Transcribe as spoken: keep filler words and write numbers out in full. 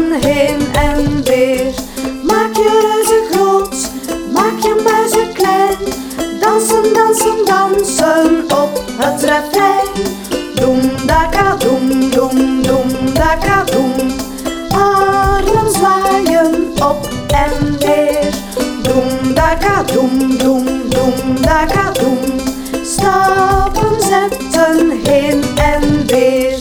heen en weer. Maak je reuzen groot, maak je muizen klein. Dansen, dansen, dansen op het refrein. Doem daka doem, doem, doem daka doem. Armen zwaaien op en weer. Doem daka doem, doem, doem daka doem. Stappen zetten heen en weer.